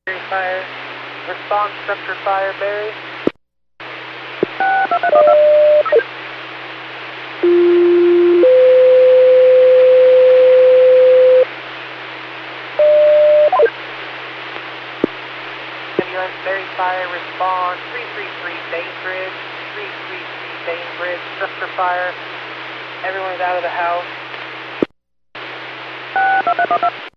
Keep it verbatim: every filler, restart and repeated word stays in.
Berry Fire. Response structure fire, Berry. Ambulance, Berry Fire, respond. three three three Bainbridge. three three three Bainbridge. Structure fire. Everyone's out of the house.